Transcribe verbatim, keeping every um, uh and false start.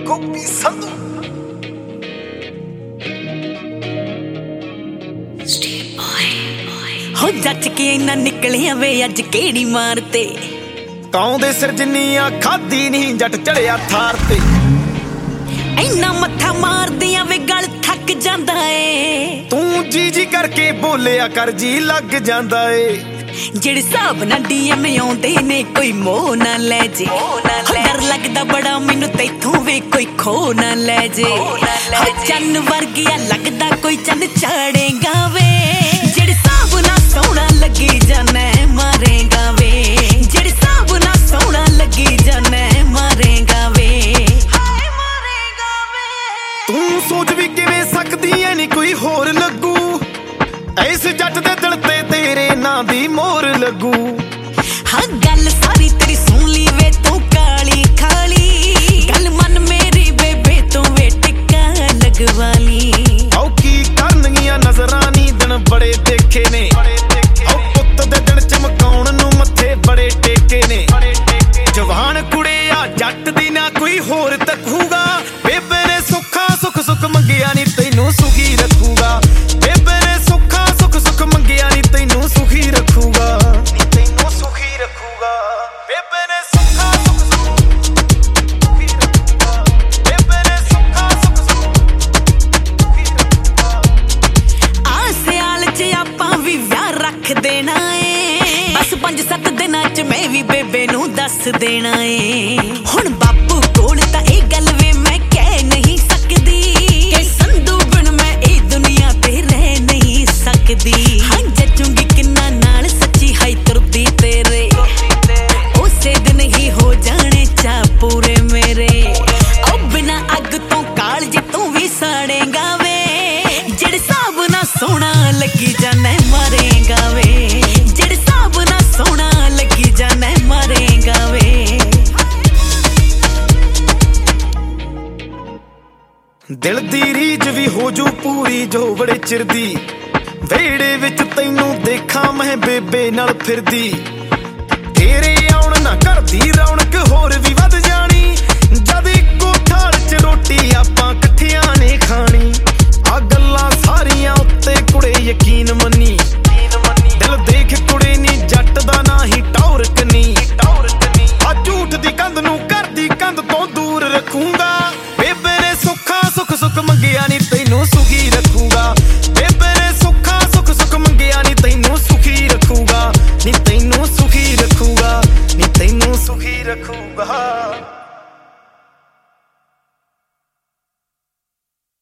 ਗੋਪੀ ਸੰਧੂ ਹੋ ਜੱਜ ਕੇ ਇੰਨਾ ਨਿਕਲਿਆ ਵੇ ਅੱਜ ਕਿਹੜੀ ਮਾਰ ਤੇ ਕੌਂ ਦੇ ਸਿਰ ਜਿੰਨੀਆਂ ਖਾਦੀ ਨਹੀਂ ਜੱਟ ਚੜਿਆ ਥਾਰ ਤੇ ਇੰਨਾ ਮੱਥਾ ਮਾਰਦੀਆਂ ਵੇ ਗਲ ਥੱਕ ਜਾਂਦਾ ਏ ਤੂੰ ਜੀ ਜੀ ਕਰਕੇ ਬੋਲਿਆ ਕਰ ਜੀ ਲੱਗ ਜਾਂਦਾ ਏ ਜਿਹੜੇ ਹਿਸਾਬ ਨਾਲ ਡੀਐਮ ਆਉਂਦੇ ਨੇ ਕੋਈ ਮੋਹ ਨਾ ਲੈ ਜੇ ਡਰ ਲੱਗਦਾ ਬੜਾ ਮੈਨੂੰ ਤੈਥੋਂ ਵੇ ਕੋਈ ਖੋ ਨਾ ਲੈ ਜੇ ਚੰਨ ਵਰਗਿਆ ਲੱਗਦਾ ਕੋਈ ਚੰਨ ਚਾੜੇਗਾ ਵੇ ਜਿਹੜੇ ਹਿਸਾਬ ਨਾਲ ਸੋਹਣਾ ਲੱਗੀ ਜਾਣਾ ਮਾਰੇਗਾ ਵੇ ਜਿਹੜੇ ਹਿਸਾਬ ਨਾਲ ਸੋਹਣਾ ਲੱਗੀ ਜਾਣਾ ਮਾਰੇਗਾ ਵੇ ਤੂੰ ਸੋਚ ਵੀ ਕਿਵੇਂ ਸਕਦੀ ਐ ਨੀ ਕੋਈ ਹੋਰ ਲੱਗੂ ਇਸ ਜੱਟ ਦੇ ਦਿਲ ਤੇ ਤੇਰੇ ਨਾਂ ਦੀ ਮੋਹਰ ਲੱਗੂ ਹਾਂ ਗੱਲ ਸਾਰੀ ਤੇਰੀ ਸੁਣ ਲਈ ਵੇ ਤੂੰ ਕਾਲੀ ਖਾਲੀ ਗੱਲ ਮਨ ਮੇਰੀ ਬੇਬੇ ਤੂੰ ਵੇ ਟਿੱਕਾ ਲਗਵਾ ਲਈ ਆਉ ਕੀ ਕਰਨਗੀਆਂ ਨਜ਼ਰਾਂ ਨੀ ਦਿਨ ਬੜੇ ਦੇਖੇ ਨੇ ਆਉ ਪੁੱਤ ਦੇ ਦਿਨ ਚਮਕਾਉਣ ਨੂੰ ਮੱਥੇ ਬੜੇ ਟੇਕੇ ਨੇ ਜਵਾਨ ਕੁੜਿਆ ਜੱਟ ਦੀ ਨਾ ਕੋਈ ਹੋਰ ਤੱਕੂਗਾ ਬੇਬੇ ਨੇ ਸੁੱਖਾ ਸੁੱਖ ਸੁੱਖ ਮੰਗਿਆ ਨੀ ਤੈਨੂੰ ਸੁਖੀ ਰੱਖੂਗਾ ਬੇਬੇ ਨੇ ਸੁੱਖਾ ਸੁੱਖ ਸੁੱਖ ਮੰਗਿਆ ਨੀ ਤੈਨੂੰ ਸੁਖੀ ਰੱਖੂਗਾ ਨੀ ਤੈਨੂੰ ਸੁਖੀ ਰੱਖੂਗਾ ਬੇਬੇ ਨੇ ਸੁੱਖਾ ਸੁੱਖ ਸੁਖੀ ਰੱਖੂਗਾ ਬੇਬੇ ਨੇ ਸੁੱਖਾ ਸੁੱਖ ਸੁਖੀ ਰੱਖੂਗਾ ਆ ਸਿਆਲ ਚ ਆਪਾਂ ਵੀ ਵਿਆਹ ਰੱਖ ਦੇਣਾ ਏ ਬਸ ਪੰਜ ਸੱਤ ਦਿਨਾਂ ਚ ਮੈਂ ਵੀ ਬੇਬੇ ਨੂੰ ਦੱਸ ਦੇਣਾ ਏ ਹੁਣ ਬਾਪੂ ਕੋਲ ਤਾਂ ਇਹ ਗੱਲ ਵੇ ਮੈਂ ਕਹਿ ਨਹੀਂ ਸਕਦੀ ਕਿ ਸੰਧੂ ਬਿਨ ਮੈਂ ਇਹ ਦੁਨੀਆ ਤੇ ਰਹਿ ਨਹੀਂ ਸਕਦੀ ਹਾਂ ਜੱਜੂਗੀ ਕਿੰਨਾ ਨਾਲ ਸੱਚੀ ਹਾਈ ਤੁਰਦੀ ਤੇਰੇ ਉਸੇ ਦਿਨ ਹੀ ਹੋ ਜਾਣੇ ਚਾ ਪੂਰੇ ਮੇਰੇ ਉਹ ਬਿਨਾ ਅੱਗ ਤੋਂ ਕਾਲਜ ਤੂੰ ਵੀ ਸਾੜੇਗਾ ਵੇ ਜਿਹੜੇ ਹਿਸਾਬ ਨਾਲ ਸੋਹਣਾ ਲੱਗੀ ਜਾਣਾ ਮਾਰੇਗਾ ਵੇ ਜਿਹੜੇ ਹਿਸਾਬ ਨਾਲ ਸੋਹਣਾ ਲੱਗੀ ਜਾਣਾ ਮਾਰੇਗਾ ਵੇ ਦਿਲ ਦੀ ਰੀਝ ਵੀ ਹੋ ਜੂ ਪੂਰੀ ਜੋ ਬੜੇ ਚਿਰ ਦੀ ਵਿਹੜੇ ਵਿੱਚ ਤੈਨੂੰ ਦੇਖਾਂ ਮੈਂ ਬੇਬੇ ਨਾਲ ਫਿਰਦੀ ਤੇਰੇ ਆਉਣ ਨਾ ਘਰ ਦੀ ਰੌਣਕ ਹੋਰ ਵੀ ਵੱਧ ਜਾਣੀ ਜਦ ਇੱਕੋ ਥਾਲ 'ਚ ਰੋਟੀ ਆਪਾਂ ਇਕੱਠਿਆਂ ਨੇ ਖਾਣੀ ਆ ਗੱਲਾਂ ਸਾਰੀਆਂ ਉੱਤੇ ਕੁੜੇ ਯਕੀਨ ਮੰਨੀ ਦਿਲ ਦੇਖ ਕੁੜੇ ਨੀ ਜੱਟ ਦਾ ਨਾ ਹੀ ਟੌਰ ਕਨੀ ਆ ਝੂਠ ਦੀ ਕੰਧ ਨੂੰ ਘਰ ਦੀ ਕੰਧ ਤੋਂ ਦੂਰ ਰੱਖੂੰਗਾ